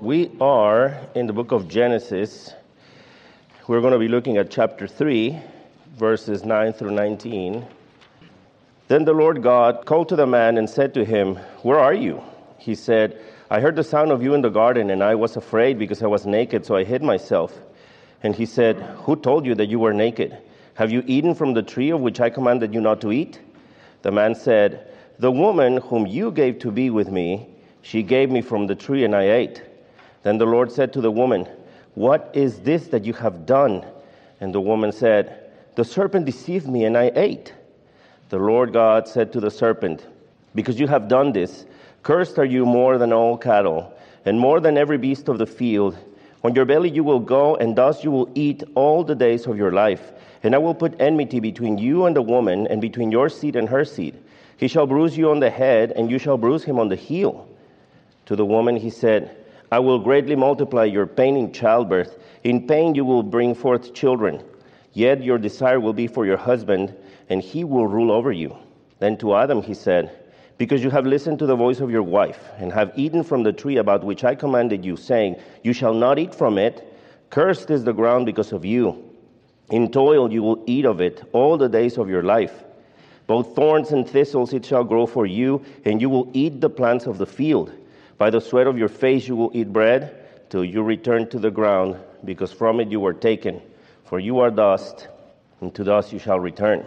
We are in the book of Genesis. We're going to be looking at chapter 3, verses 9 through 19. Then the Lord God called to the man and said to him, "Where are you?" He said, "I heard the sound of you in the garden, and I was afraid because I was naked, so I hid myself." And he said, "Who told you that you were naked? Have you eaten from the tree of which I commanded you not to eat?" The man said, "The woman whom you gave to be with me, she gave me from the tree, and I ate." Then the Lord said to the woman, "What is this that you have done?" And the woman said, "The serpent deceived me, and I ate." The Lord God said to the serpent, "Because you have done this, cursed are you more than all cattle, and more than every beast of the field. On your belly you will go, and thus you will eat all the days of your life. And I will put enmity between you and the woman, and between your seed and her seed. He shall bruise you on the head, and you shall bruise him on the heel." To the woman he said, "I will greatly multiply your pain in childbirth. In pain you will bring forth children. Yet your desire will be for your husband, and he will rule over you." Then to Adam he said, "Because you have listened to the voice of your wife, and have eaten from the tree about which I commanded you, saying, 'You shall not eat from it,' cursed is the ground because of you. In toil you will eat of it all the days of your life. Both thorns and thistles it shall grow for you, and you will eat the plants of the field. By the sweat of your face you will eat bread, till you return to the ground, because from it you were taken. For you are dust, and to dust you shall return."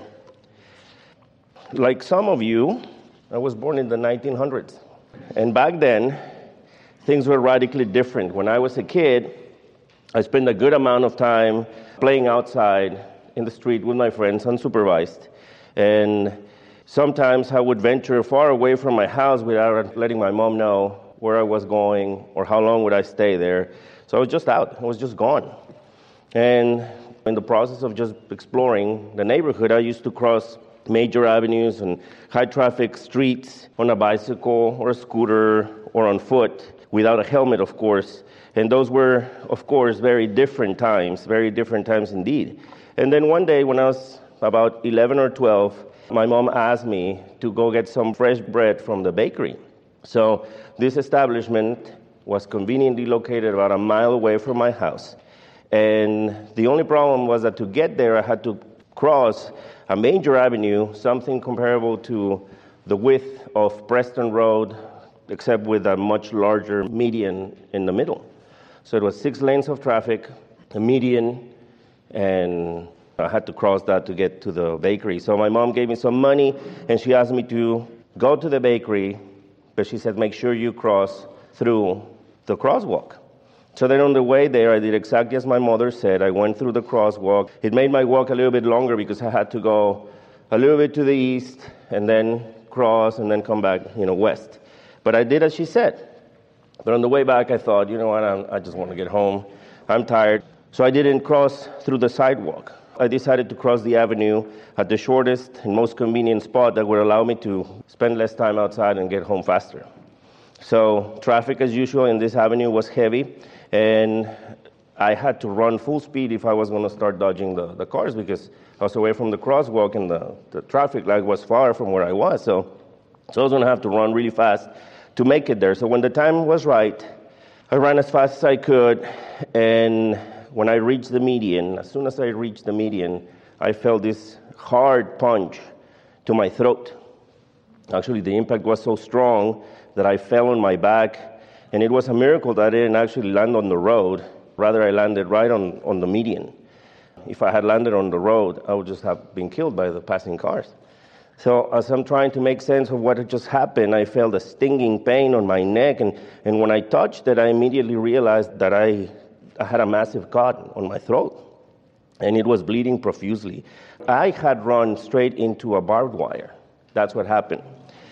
Like some of you, I was born in the 1900s. And back then, things were radically different. When I was a kid, I spent a good amount of time playing outside in the street with my friends, unsupervised. And sometimes I would venture far away from my house without letting my mom know where I was going or how long would I stay there. So I was just out. I was just gone. And in the process of just exploring the neighborhood, I used to cross major avenues and high-traffic streets on a bicycle or a scooter or on foot, without a helmet, of course. And those were, of course, very different times indeed. And then one day when I was about 11 or 12, my mom asked me to go get some fresh bread from the bakery. So this establishment was conveniently located about a mile away from my house. And the only problem was that to get there, I had to cross a major avenue, something comparable to the width of Preston Road, except with a much larger median in the middle. So it was 6 lanes of traffic, a median, and I had to cross that to get to the bakery. So my mom gave me some money, and she asked me to go to the bakery, but she said, "Make sure you cross through the crosswalk." So then on the way there, I did exactly as my mother said. I went through the crosswalk. It made my walk a little bit longer because I had to go a little bit to the east and then cross and then come back, west. But I did as she said. But on the way back, I thought, you know what, I just want to get home. I'm tired. So I didn't cross through the sidewalk. I decided to cross the avenue at the shortest and most convenient spot that would allow me to spend less time outside and get home faster. So traffic, as usual, in this avenue was heavy, and I had to run full speed if I was going to start dodging the cars because I was away from the crosswalk and the traffic light was far from where I was. So I was going to have to run really fast to make it there. So when the time was right, I ran as fast as I could, and when I reached the median, as soon as I reached the median, I felt this hard punch to my throat. Actually, the impact was so strong that I fell on my back, and it was a miracle that I didn't actually land on the road. Rather, I landed right on the median. If I had landed on the road, I would just have been killed by the passing cars. So as I'm trying to make sense of what had just happened, I felt a stinging pain on my neck, and when I touched it, I immediately realized that I had a massive cut on my throat, and it was bleeding profusely. I had run straight into a barbed wire. That's what happened.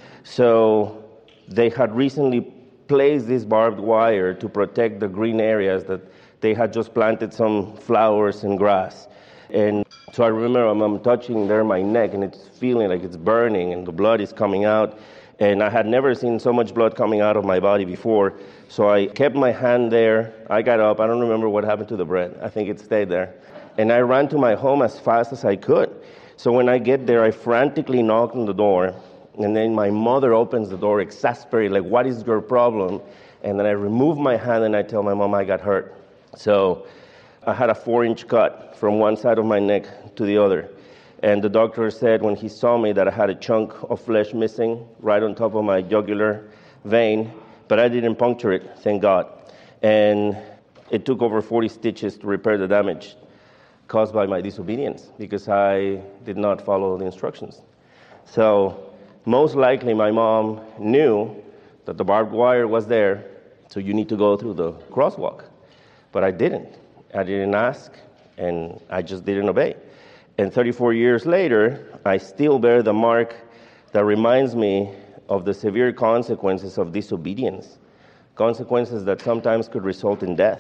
So they had recently placed this barbed wire to protect the green areas that they had just planted some flowers and grass. And so I remember I'm touching there my neck, and it's feeling like it's burning, and the blood is coming out. And I had never seen so much blood coming out of my body before. So I kept my hand there. I got up. I don't remember what happened to the bread. I think it stayed there. And I ran to my home as fast as I could. So when I get there, I frantically knock on the door. And then my mother opens the door, exasperated, like, "What is your problem?" And then I remove my hand and I tell my mom I got hurt. So I had a 4-inch cut from one side of my neck to the other. And the doctor said when he saw me that I had a chunk of flesh missing right on top of my jugular vein, but I didn't puncture it, thank God. And it took over 40 stitches to repair the damage caused by my disobedience because I did not follow the instructions. So most likely my mom knew that the barbed wire was there, so you need to go through the crosswalk. But I didn't. I didn't ask, and I just didn't obey. And 34 years later, I still bear the mark that reminds me of the severe consequences of disobedience, consequences that sometimes could result in death.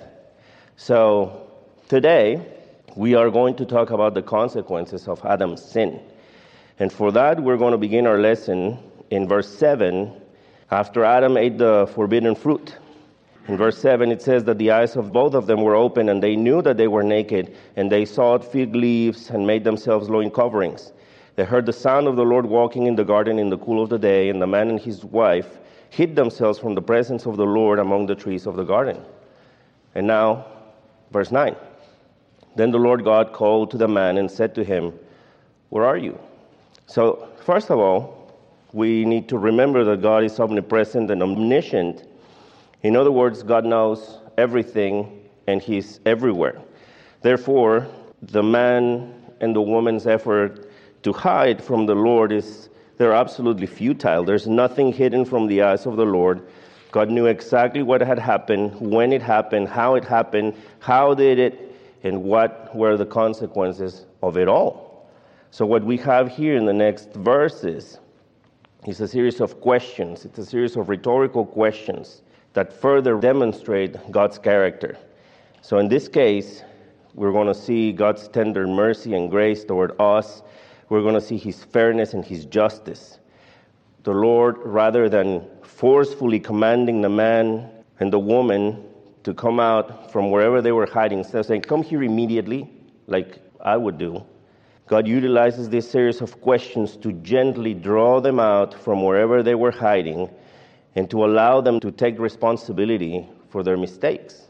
So today, we are going to talk about the consequences of Adam's sin. And for that, we're going to begin our lesson in verse 7, after Adam ate the forbidden fruit. In verse 7, it says that the eyes of both of them were open, and they knew that they were naked, and they sewed fig leaves and made themselves loin coverings. They heard the sound of the Lord walking in the garden in the cool of the day, and the man and his wife hid themselves from the presence of the Lord among the trees of the garden. And now, verse 9. Then the Lord God called to the man and said to him, "Where are you?" So, first of all, we need to remember that God is omnipresent and omniscient. In other words, God knows everything and He's everywhere. Therefore, the man and the woman's effort to hide from the Lord they're absolutely futile. There's nothing hidden from the eyes of the Lord. God knew exactly what had happened, when it happened, how did it, and what were the consequences of it all. So what we have here in the next verses is a series of questions. It's a series of rhetorical questions that further demonstrate God's character. So in this case, we're going to see God's tender mercy and grace toward us. We're going to see His fairness and His justice. The Lord, rather than forcefully commanding the man and the woman to come out from wherever they were hiding, instead of saying, "Come here immediately," like I would do, God utilizes this series of questions to gently draw them out from wherever they were hiding and to allow them to take responsibility for their mistakes.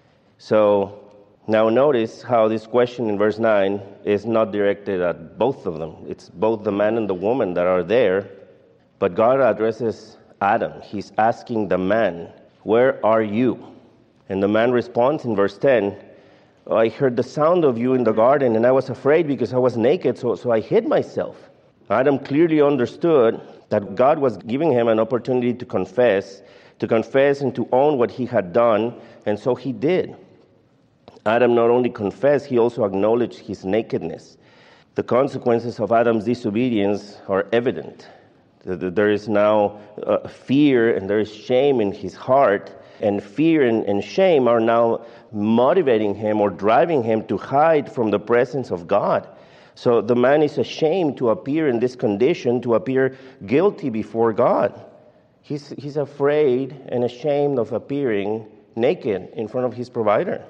So now notice how this question in verse 9 is not directed at both of them. It's both the man and the woman that are there, but God addresses Adam. He's asking the man, "Where are you?" And the man responds in verse 10, "I heard the sound of you in the garden, and I was afraid because I was naked, so I hid myself." Adam clearly understood that God was giving him an opportunity to confess and to own what he had done, and so he did. Adam not only confessed, he also acknowledged his nakedness. The consequences of Adam's disobedience are evident. There is now fear and there is shame in his heart, and fear and shame are now motivating him or driving him to hide from the presence of God. So the man is ashamed to appear in this condition, to appear guilty before God. He's afraid and ashamed of appearing naked in front of his provider.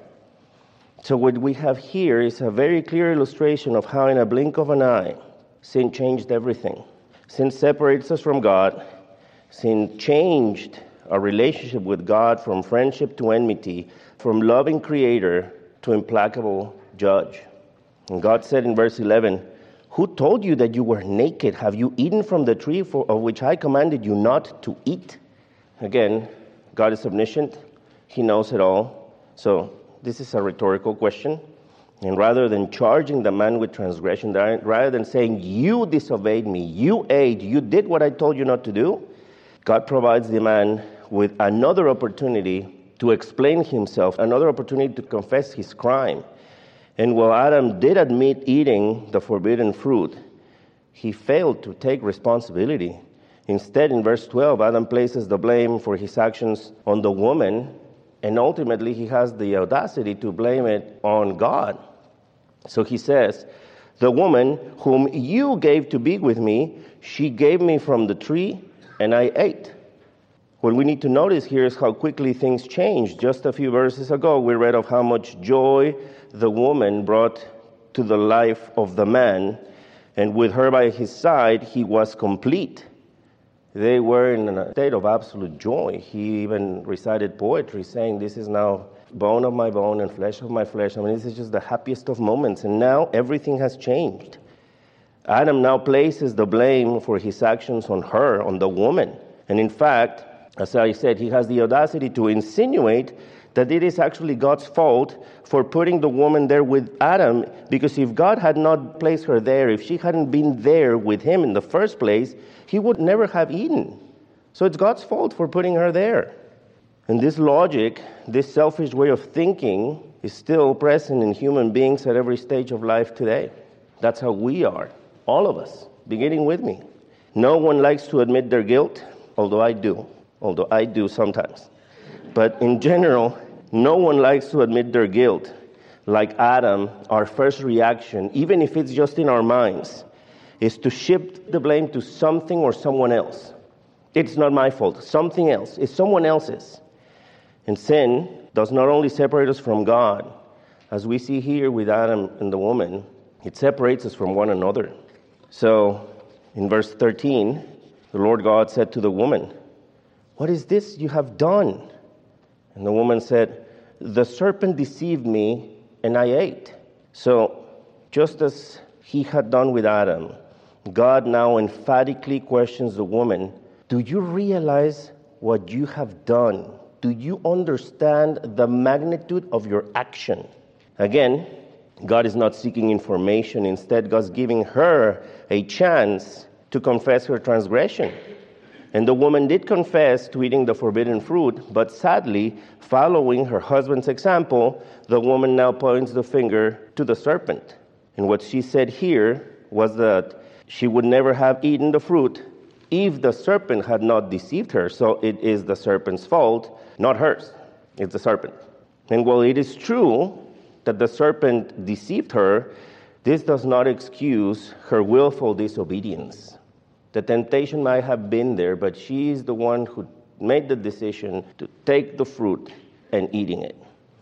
So what we have here is a very clear illustration of how in a blink of an eye, sin changed everything. Sin separates us from God. Sin changed our relationship with God from friendship to enmity, from loving Creator to implacable judge. And God said in verse 11, "Who told you that you were naked? Have you eaten from the tree of which I commanded you not to eat?" Again, God is omniscient. He knows it all. So this is a rhetorical question. And rather than charging the man with transgression, rather than saying, "You disobeyed me, you ate, you did what I told you not to do," God provides the man with another opportunity to explain himself, another opportunity to confess his crime. And while Adam did admit eating the forbidden fruit, he failed to take responsibility. Instead, in verse 12, Adam places the blame for his actions on the woman, and ultimately he has the audacity to blame it on God. So he says, "The woman whom you gave to be with me, she gave me from the tree, and I ate." What we need to notice here is how quickly things changed. Just a few verses ago, we read of how much joy the woman brought to the life of the man, and with her by his side, he was complete. They were in a state of absolute joy. He even recited poetry saying, this is now bone of my bone and flesh of my flesh. I mean, this is just the happiest of moments. And now everything has changed. Adam now places the blame for his actions on her, on the woman. And in fact, as I said, he has the audacity to insinuate that it is actually God's fault for putting the woman there with Adam, because if God had not placed her there, if she hadn't been there with him in the first place, he would never have eaten. So it's God's fault for putting her there. And this logic, this selfish way of thinking, is still present in human beings at every stage of life today. That's how we are, all of us, beginning with me. No one likes to admit their guilt, although I do sometimes. But in general, no one likes to admit their guilt. Like Adam, our first reaction, even if it's just in our minds, is to shift the blame to something or someone else. It's not my fault. Something else. It's someone else's. And sin does not only separate us from God, as we see here with Adam and the woman, it separates us from one another. So, in verse 13, the Lord God said to the woman, "What is this you have done?" And the woman said, "The serpent deceived me, and I ate." So, just as he had done with Adam, God now emphatically questions the woman, do you realize what you have done? Do you understand the magnitude of your action? Again, God is not seeking information. Instead, God's giving her a chance to confess her transgression. And the woman did confess to eating the forbidden fruit, but sadly, following her husband's example, the woman now points the finger to the serpent. And what she said here was that she would never have eaten the fruit if the serpent had not deceived her. So it is the serpent's fault, not hers. It's the serpent. And while it is true that the serpent deceived her, this does not excuse her willful disobedience. The temptation might have been there, but she is the one who made the decision to take the fruit and eating it.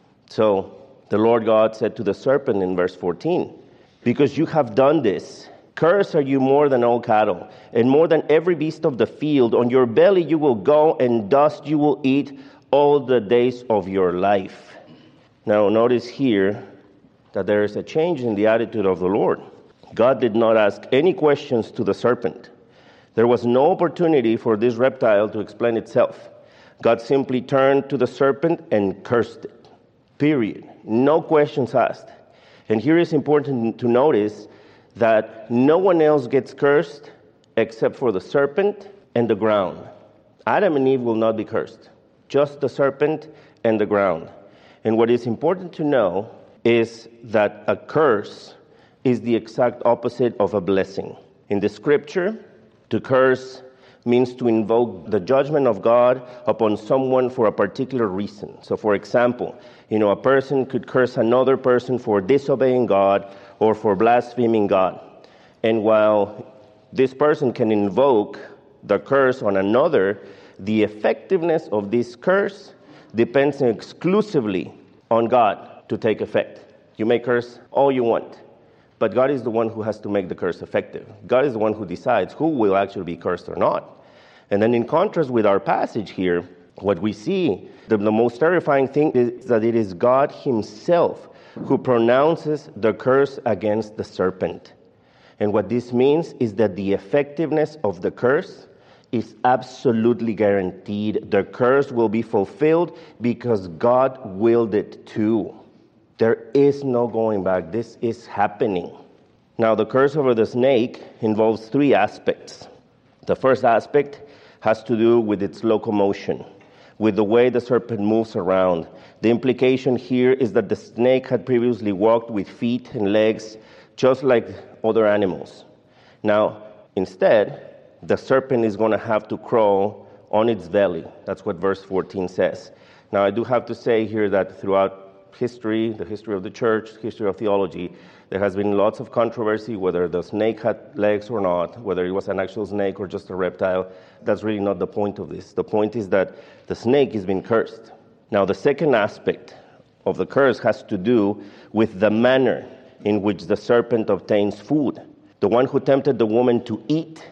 So the Lord God said to the serpent in verse 14, "Because you have done this, cursed are you more than all cattle, and more than every beast of the field. On your belly you will go, and dust you will eat all the days of your life." Now notice here that there is a change in the attitude of the Lord. God did not ask any questions to the serpent. There was no opportunity for this reptile to explain itself. God simply turned to the serpent and cursed it. Period. No questions asked. And here is important to notice that no one else gets cursed except for the serpent and the ground. Adam and Eve will not be cursed. Just the serpent and the ground. And what is important to know is that a curse is the exact opposite of a blessing. In the scripture, to curse means to invoke the judgment of God upon someone for a particular reason. So for example, a person could curse another person for disobeying God or for blaspheming God. And while this person can invoke the curse on another, the effectiveness of this curse depends exclusively on God to take effect. You may curse all you want, but God is the one who has to make the curse effective. God is the one who decides who will actually be cursed or not. And then in contrast with our passage here, what we see, the most terrifying thing is that it is God himself who pronounces the curse against the serpent. And what this means is that the effectiveness of the curse is absolutely guaranteed. The curse will be fulfilled because God willed it to. There is no going back. This is happening. Now, the curse over the snake involves three aspects. The first aspect has to do with its locomotion, with the way the serpent moves around. The implication here is that the snake had previously walked with feet and legs, just like other animals. Now, instead, the serpent is going to have to crawl on its belly. That's what verse 14 says. Now, I do have to say here that throughout history, the history of the church, history of theology, there has been lots of controversy whether the snake had legs or not, whether it was an actual snake or just a reptile. That's really not the point of this. The point is that the snake has been cursed. Now, the second aspect of the curse has to do with the manner in which the serpent obtains food. The one who tempted the woman to eat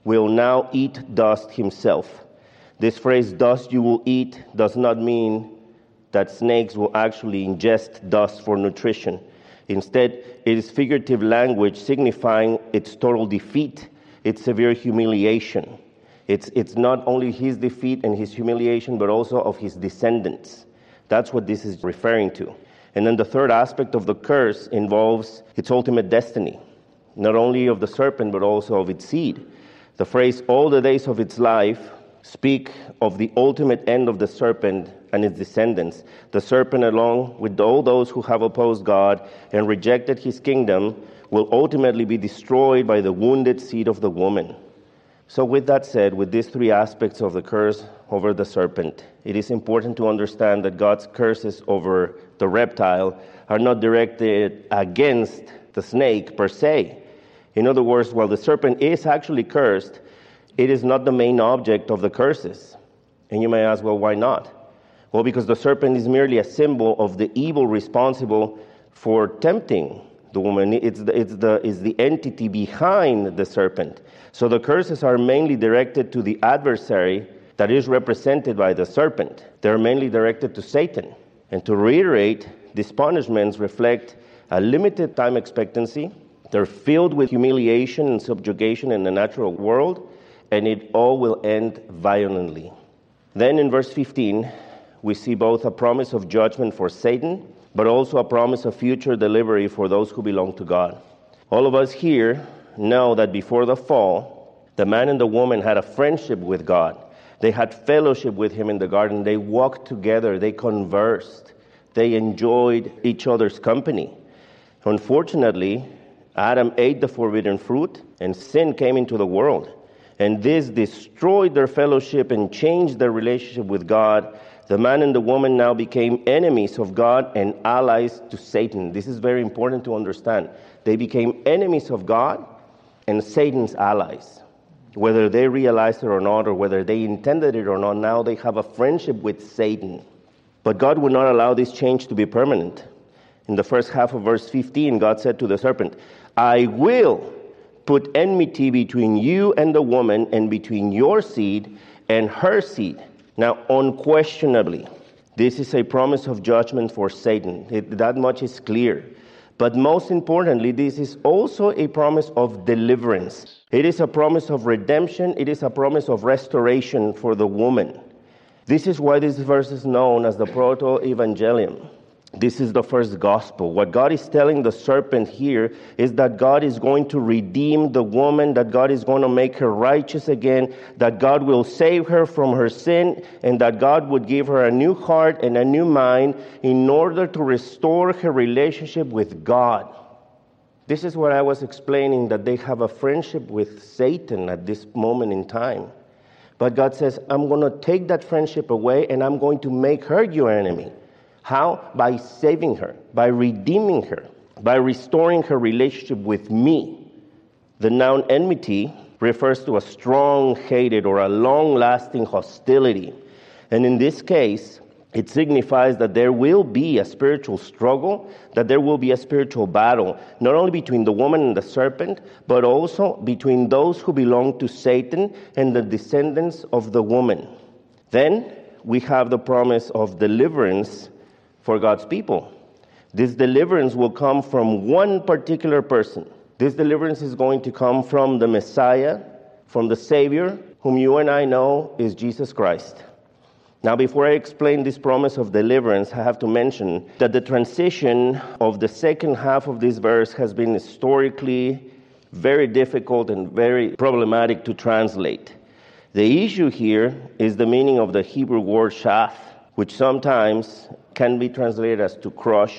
will now eat dust himself. This phrase, dust you will eat, does not mean that snakes will actually ingest dust for nutrition. Instead, it is figurative language signifying its total defeat, its severe humiliation. It's not only his defeat and his humiliation, but also of his descendants. That's what this is referring to. And then the third aspect of the curse involves its ultimate destiny, not only of the serpent, but also of its seed. The phrase, all the days of its life, speak of the ultimate end of the serpent and its descendants. The serpent, along with all those who have opposed God and rejected his kingdom, will ultimately be destroyed by the wounded seed of the woman. So with that said, with these three aspects of the curse over the serpent, it is important to understand that God's curses over the reptile are not directed against the snake per se. In other words, while the serpent is actually cursed, it is not the main object of the curses. And you may ask, well, why not? Well, because the serpent is merely a symbol of the evil responsible for tempting the woman. It's the entity behind the serpent. So the curses are mainly directed to the adversary that is represented by the serpent. They're mainly directed to Satan. And to reiterate, these punishments reflect a limited time expectancy. They're filled with humiliation and subjugation in the natural world, and it all will end violently. Then in verse 15, we see both a promise of judgment for Satan, but also a promise of future delivery for those who belong to God. All of us here know that before the fall, the man and the woman had a friendship with God. They had fellowship with him in the garden. They walked together. They conversed. They enjoyed each other's company. Unfortunately, Adam ate the forbidden fruit, and sin came into the world. And this destroyed their fellowship and changed their relationship with God. The man and the woman now became enemies of God and allies to Satan. This is very important to understand. They became enemies of God and Satan's allies. Whether they realized it or not, or whether they intended it or not, now they have a friendship with Satan. But God would not allow this change to be permanent. In the first half of verse 15, God said to the serpent, I will put enmity between you and the woman, and between your seed and her seed. Now, unquestionably, this is a promise of judgment for Satan. That much is clear. But most importantly, this is also a promise of deliverance. It is a promise of redemption. It is a promise of restoration for the woman. This is why this verse is known as the Proto-Evangelium. This is the first gospel. What God is telling the serpent here is that God is going to redeem the woman, that God is going to make her righteous again, that God will save her from her sin, and that God would give her a new heart and a new mind in order to restore her relationship with God. This is what I was explaining, that they have a friendship with Satan at this moment in time. But God says, I'm going to take that friendship away, and I'm going to make her your enemy. How? By saving her, by redeeming her, by restoring her relationship with me. The noun enmity refers to a strong-hated or a long-lasting hostility. And in this case, it signifies that there will be a spiritual struggle, that there will be a spiritual battle, not only between the woman and the serpent, but also between those who belong to Satan and the descendants of the woman. Then we have the promise of deliverance for God's people. This deliverance will come from one particular person. This deliverance is going to come from the Messiah, from the Savior, whom you and I know is Jesus Christ. Now, before I explain this promise of deliverance, I have to mention that the transition of the second half of this verse has been historically very difficult and very problematic to translate. The issue here is the meaning of the Hebrew word shaf, which sometimes can be translated as to crush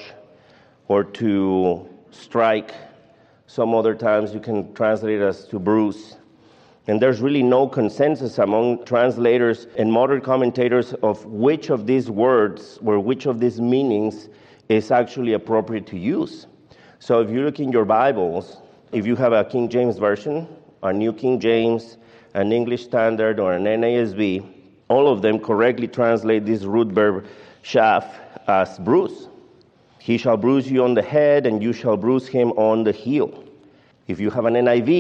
or to strike. Some other times you can translate it as to bruise. And there's really no consensus among translators and modern commentators of which of these words or which of these meanings is actually appropriate to use. So if you look in your Bibles, if you have a King James Version, a New King James, an English Standard, or an NASB, all of them correctly translate this root verb shaf as bruise. He shall bruise you on the head, and you shall bruise him on the heel. If you have an NIV,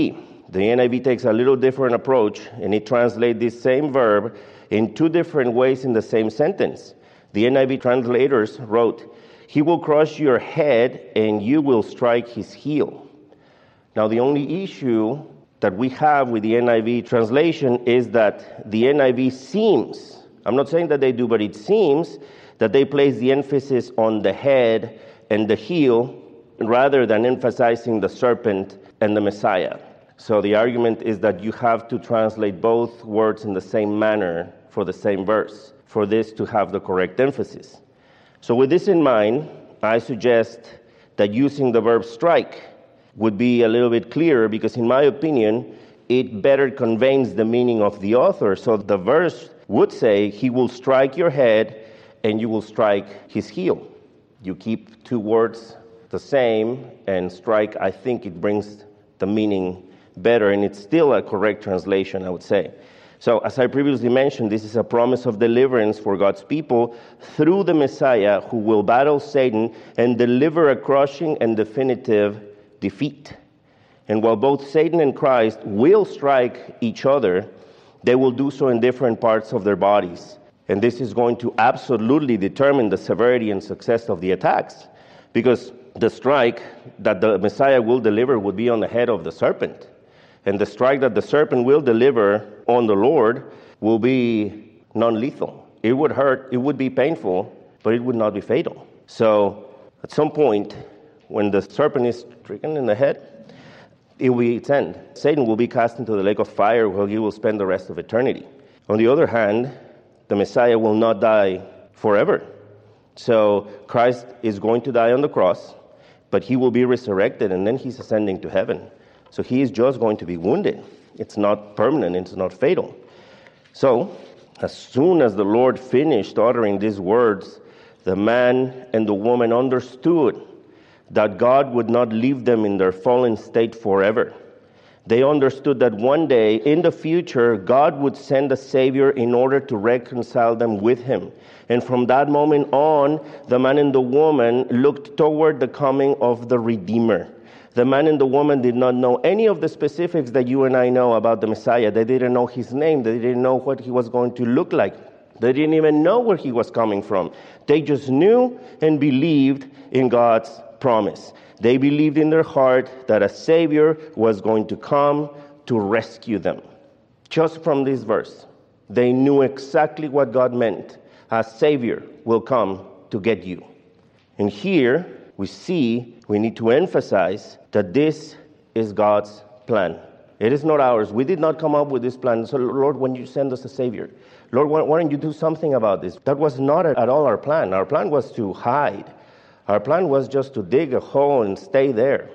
The NIV takes a little different approach, and it translates this same verb in two different ways in the same sentence. The NIV translators wrote, "He will crush your head and you will strike his heel." Now, the only issue that we have with the NIV translation is that the NIV seems, I'm not saying that they do, but it seems that they place the emphasis on the head and the heel rather than emphasizing the serpent and the Messiah. So the argument is that you have to translate both words in the same manner for the same verse for this to have the correct emphasis. So with this in mind, I suggest that using the verb strike would be a little bit clearer because in my opinion, it better conveys the meaning of the author. So the verse would say, "He will strike your head and you will strike his heel." You keep two words the same, and strike, I think it brings the meaning better, and it's still a correct translation, I would say. So, as I previously mentioned, this is a promise of deliverance for God's people through the Messiah who will battle Satan and deliver a crushing and definitive defeat. And while both Satan and Christ will strike each other, they will do so in different parts of their bodies. And this is going to absolutely determine the severity and success of the attacks, because the strike that the Messiah will deliver would be on the head of the serpent. And the strike that the serpent will deliver on the Lord will be non-lethal. It would hurt, it would be painful, but it would not be fatal. So at some point, when the serpent is stricken in the head, it will be its end. Satan will be cast into the lake of fire where he will spend the rest of eternity. On the other hand, the Messiah will not die forever. So Christ is going to die on the cross, but he will be resurrected, and then he's ascending to heaven. So he is just going to be wounded. It's not permanent, it's not fatal. So, as soon as the Lord finished uttering these words, the man and the woman understood that God would not leave them in their fallen state forever. They understood that one day in the future, God would send a Savior in order to reconcile them with him. And from that moment on, the man and the woman looked toward the coming of the Redeemer. The man and the woman did not know any of the specifics that you and I know about the Messiah. They didn't know his name. They didn't know what he was going to look like. They didn't even know where he was coming from. They just knew and believed in God's promise. They believed in their heart that a Savior was going to come to rescue them. Just from this verse, they knew exactly what God meant. A Savior will come to get you. And here we see, we need to emphasize that this is God's plan. It is not ours. We did not come up with this plan. So, Lord, when you send us a Savior, Lord, why don't you do something about this? That was not at all our plan. Our plan was to hide. Our plan was just to dig a hole and stay there.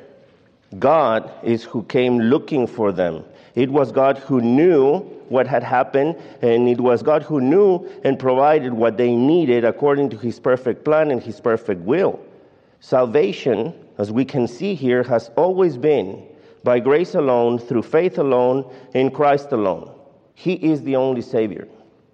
God is who came looking for them. It was God who knew what had happened, and it was God who knew and provided what they needed according to his perfect plan and his perfect will. Salvation, as we can see here, has always been by grace alone, through faith alone, in Christ alone. He is the only Savior.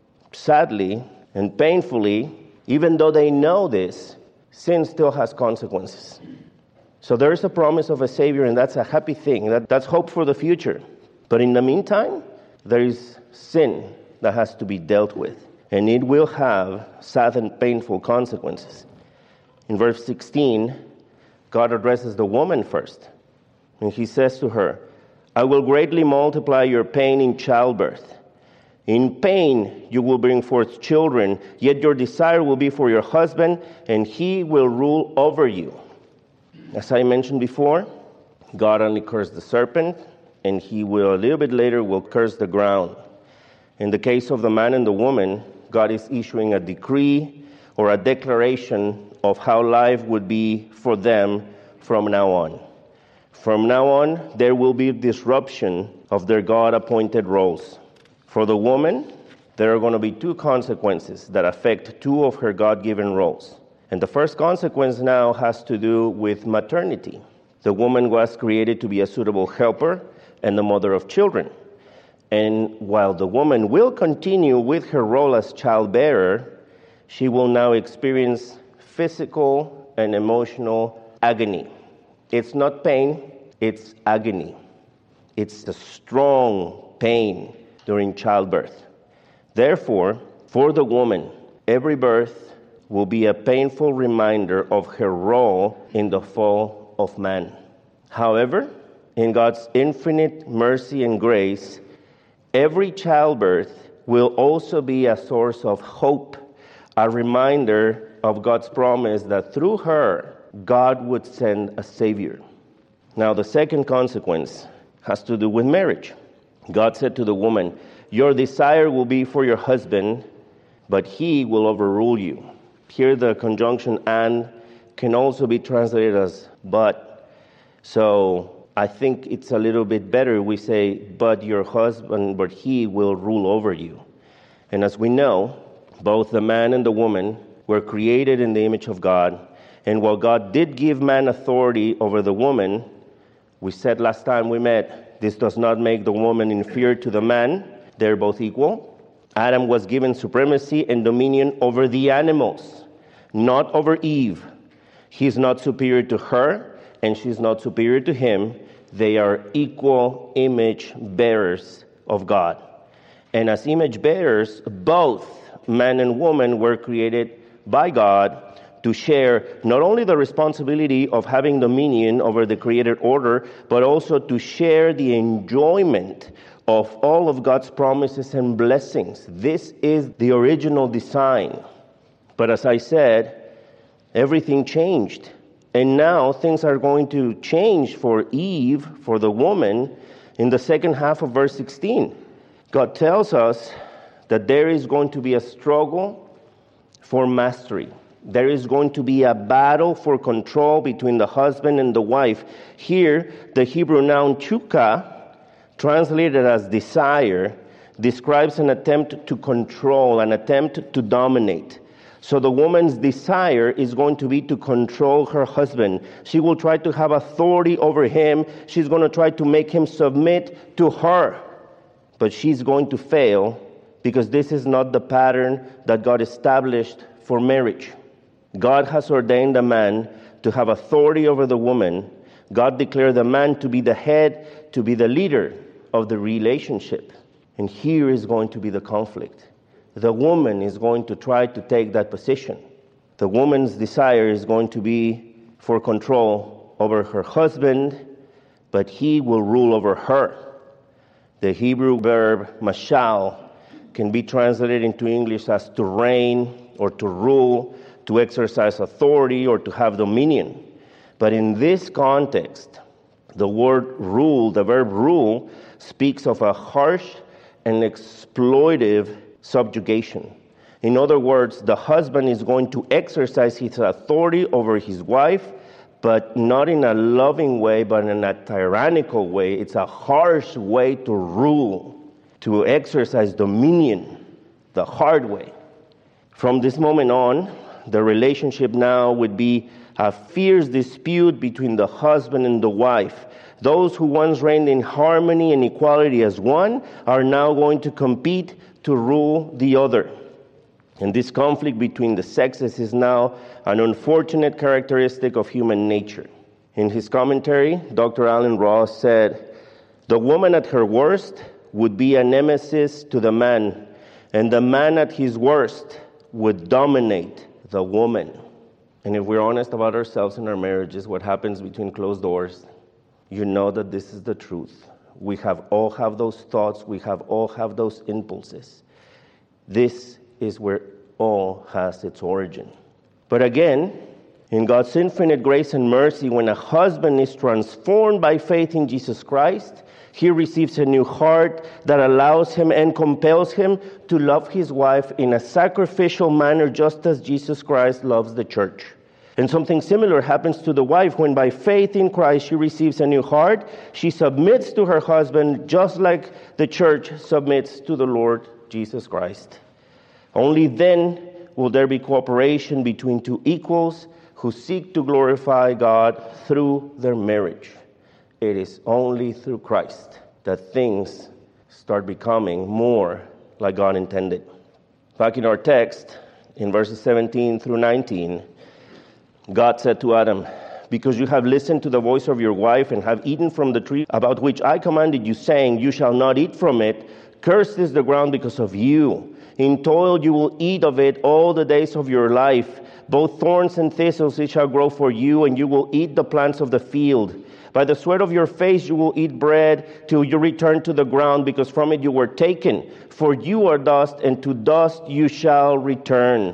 Sadly and painfully, even though they know this, sin still has consequences. So there is a promise of a Savior, and that's a happy thing. That's hope for the future. But in the meantime, there is sin that has to be dealt with, and it will have sad and painful consequences. In verse 16, God addresses the woman first, and he says to her, "I will greatly multiply your pain in childbirth. In pain you will bring forth children, yet your desire will be for your husband, and he will rule over you." As I mentioned before, God only cursed the serpent, and he will, a little bit later, will curse the ground. In the case of the man and the woman, God is issuing a decree or a declaration of how life would be for them from now on. From now on, there will be disruption of their God-appointed roles. For the woman, there are going to be two consequences that affect two of her God-given roles. And the first consequence now has to do with maternity. The woman was created to be a suitable helper and the mother of children. And while the woman will continue with her role as childbearer, she will now experience physical and emotional agony. It's not pain, it's agony. It's a strong pain during childbirth. Therefore, for the woman, every birth will be a painful reminder of her role in the fall of man. However, in God's infinite mercy and grace, every childbirth will also be a source of hope, a reminder of God's promise that through her, God would send a Savior. Now, the second consequence has to do with marriage. God said to the woman, "Your desire will be for your husband, but he will overrule you." Here the conjunction "and" can also be translated as "but." So I think it's a little bit better we say, "But your husband, but he will rule over you." And as we know, both the man and the woman were created in the image of God. And while God did give man authority over the woman, we said last time we met, this does not make the woman inferior to the man. They're both equal. Adam was given supremacy and dominion over the animals, not over Eve. He's not superior to her, and she's not superior to him. They are equal image bearers of God. And as image bearers, both man and woman were created by God to share not only the responsibility of having dominion over the created order, but also to share the enjoyment of all of God's promises and blessings. This is the original design. But as I said, everything changed. And now things are going to change for Eve, for the woman, in the second half of verse 16. God tells us that there is going to be a struggle for mastery. There is going to be a battle for control between the husband and the wife. Here, the Hebrew noun chuka, translated as desire, describes an attempt to control, an attempt to dominate. So the woman's desire is going to be to control her husband. She will try to have authority over him. She's going to try to make him submit to her. But she's going to fail because this is not the pattern that God established for marriage. God has ordained a man to have authority over the woman. God declared the man to be the head, to be the leader of the relationship. And here is going to be the conflict. The woman is going to try to take that position. The woman's desire is going to be for control over her husband, but he will rule over her. The Hebrew verb mashal can be translated into English as to reign or to rule, to exercise authority or to have dominion. But in this context, the word rule, the verb rule, speaks of a harsh and exploitive subjugation. In other words, the husband is going to exercise his authority over his wife, but not in a loving way, but in a tyrannical way. It's a harsh way to rule, to exercise dominion, the hard way. From this moment on, the relationship now would be a fierce dispute between the husband and the wife. Those who once reigned in harmony and equality as one are now going to compete to rule the other. And this conflict between the sexes is now an unfortunate characteristic of human nature. In his commentary, Dr. Alan Ross said, "The woman at her worst would be a nemesis to the man, and the man at his worst would dominate the woman." And if we're honest about ourselves in our marriages, what happens between closed doors, you know that this is the truth. We all have those thoughts. We all have those impulses. This is where all has its origin. But again, in God's infinite grace and mercy, when a husband is transformed by faith in Jesus Christ, he receives a new heart that allows him and compels him to love his wife in a sacrificial manner, just as Jesus Christ loves the church. And something similar happens to the wife when by faith in Christ she receives a new heart. She submits to her husband just like the church submits to the Lord Jesus Christ. Only then will there be cooperation between two equals who seek to glorify God through their marriage. It is only through Christ that things start becoming more like God intended. Back in our text, in verses 17 through 19, God said to Adam, because you have listened to the voice of your wife and have eaten from the tree about which I commanded you, saying, you shall not eat from it. Cursed is the ground because of you. In toil you will eat of it all the days of your life. Both thorns and thistles it shall grow for you, and you will eat the plants of the field. By the sweat of your face you will eat bread till you return to the ground, because from it you were taken. For you are dust, and to dust you shall return.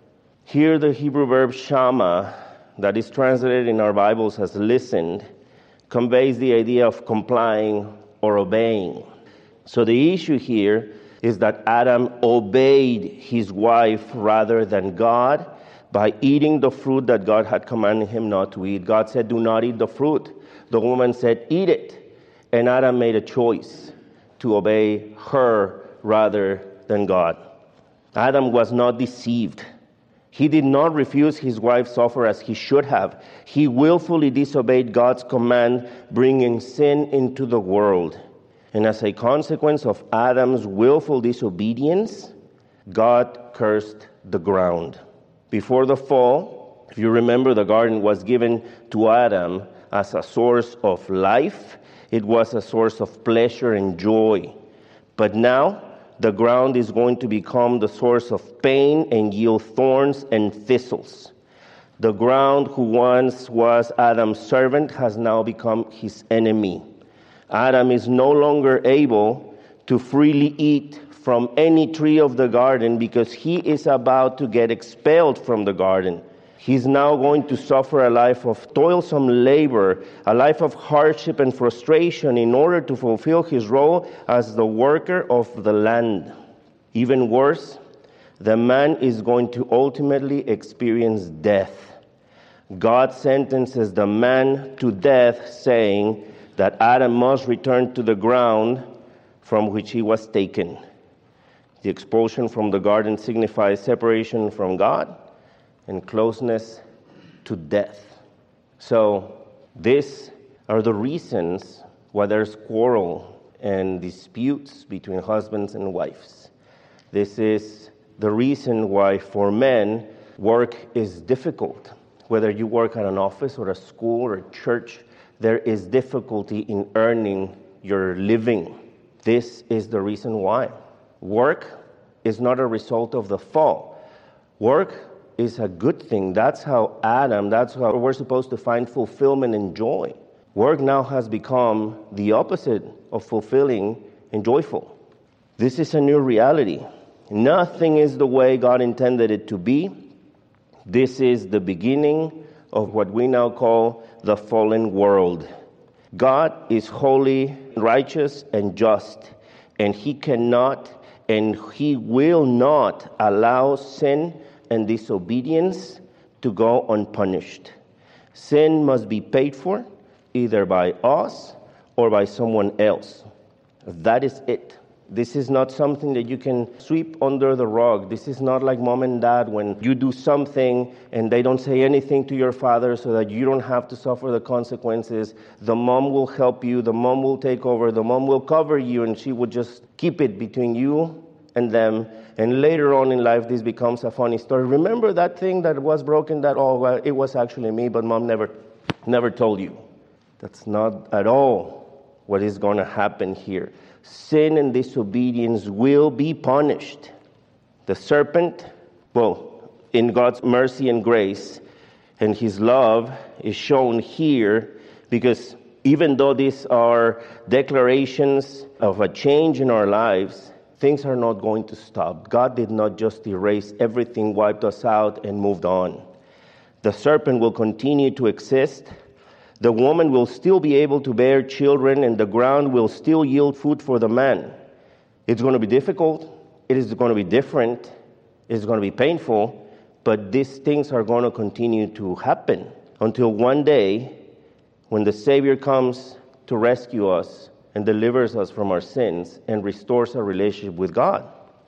Here the Hebrew verb shama, that is translated in our Bibles as listened, conveys the idea of complying or obeying. So the issue here is that Adam obeyed his wife rather than God by eating the fruit that God had commanded him not to eat. God said, do not eat the fruit. The woman said, eat it. And Adam made a choice to obey her rather than God. Adam was not deceived. He did not refuse his wife's offer as he should have. He willfully disobeyed God's command, bringing sin into the world. And as a consequence of Adam's willful disobedience, God cursed the ground. Before the fall, if you remember, the garden was given to Adam as a source of life. It was a source of pleasure and joy. But now, the ground is going to become the source of pain and yield thorns and thistles. The ground, who once was Adam's servant, has now become his enemy. Adam is no longer able to freely eat from any tree of the garden because he is about to get expelled from the garden. He's now going to suffer a life of toilsome labor, a life of hardship and frustration in order to fulfill his role as the worker of the land. Even worse, the man is going to ultimately experience death. God sentences the man to death, saying that Adam must return to the ground from which he was taken. The expulsion from the garden signifies separation from God and closeness to death. So these are the reasons why there's quarrel and disputes between husbands and wives. This is the reason why for men work is difficult. Whether you work at an office or a school or a church, there is difficulty in earning your living. This is the reason why. Work is not a result of the fall. Work is a good thing. That's how we're supposed to find fulfillment and joy. Work now has become the opposite of fulfilling and joyful. This is a new reality. Nothing is the way God intended it to be. This is the beginning of what we now call the fallen world. God is holy, righteous, and just, and He cannot and He will not allow sin and disobedience to go unpunished. Sin must be paid for either by us or by someone else. That is it. This is not something that you can sweep under the rug. This is not like mom and dad when you do something and they don't say anything to your father so that you don't have to suffer the consequences. The mom will help you. The mom will take over. The mom will cover you, and she will just keep it between you and them. And later on in life, this becomes a funny story. Remember that thing that was broken? Well, it was actually me, but mom never told you. That's not at all what is going to happen here. Sin and disobedience will be punished. The serpent, in God's mercy and grace and His love is shown here, because even though these are declarations of a change in our lives, things are not going to stop. God did not just erase everything, wiped us out, and moved on. The serpent will continue to exist. The woman will still be able to bear children, and the ground will still yield food for the man. It's going to be difficult. It is going to be different. It's going to be painful. But these things are going to continue to happen until one day when the Savior comes to rescue us and delivers us from our sins and restores our relationship with God.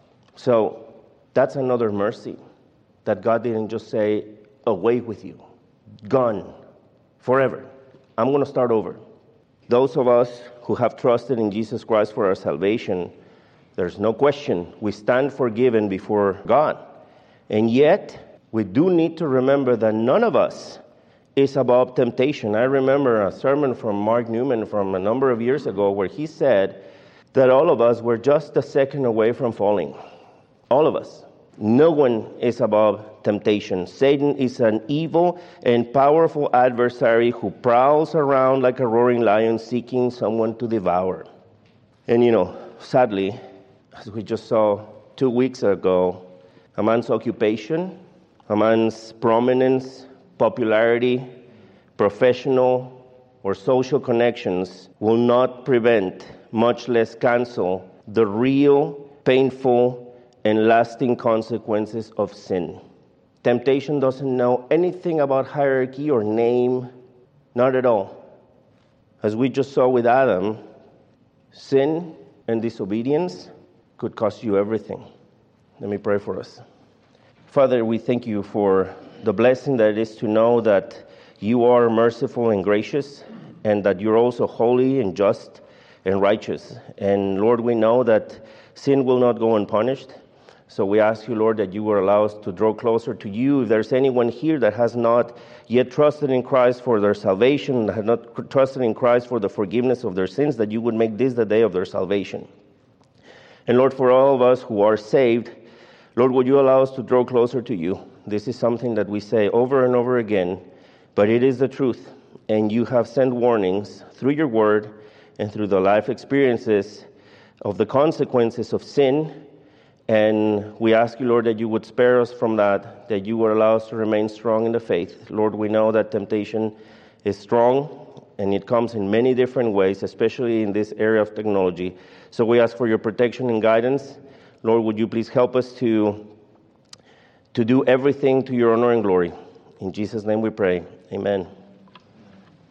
So that's another mercy, that God didn't just say, away with you, gone, forever. I'm going to start over. Those of us who have trusted in Jesus Christ for our salvation, there's no question, we stand forgiven before God. And yet, we do need to remember that none of us is above temptation. I remember a sermon from Mark Newman from a number of years ago where he said that all of us were just a second away from falling. All of us. No one is above temptation. Satan is an evil and powerful adversary who prowls around like a roaring lion seeking someone to devour. And sadly, as we just saw 2 weeks ago, a man's occupation, a man's prominence, popularity, professional or social connections will not prevent, much less cancel, the real, painful, and lasting consequences of sin. Temptation doesn't know anything about hierarchy or name, not at all. As we just saw with Adam, sin and disobedience could cost you everything. Let me pray for us. Father, we thank you for the blessing that it is to know that you are merciful and gracious, and that you're also holy and just and righteous. And Lord, we know that sin will not go unpunished. So we ask you, Lord, that you will allow us to draw closer to you. If there's anyone here that has not yet trusted in Christ for their salvation, that has not trusted in Christ for the forgiveness of their sins, that you would make this the day of their salvation. And Lord, for all of us who are saved, Lord, would you allow us to draw closer to you? This is something that we say over and over again, but it is the truth. And you have sent warnings through your word and through the life experiences of the consequences of sin. And we ask you, Lord, that you would spare us from that you would allow us to remain strong in the faith. Lord, we know that temptation is strong, and it comes in many different ways, especially in this area of technology. So we ask for your protection and guidance. Lord, would you please help us to do everything to your honor and glory. In Jesus' name we pray. Amen.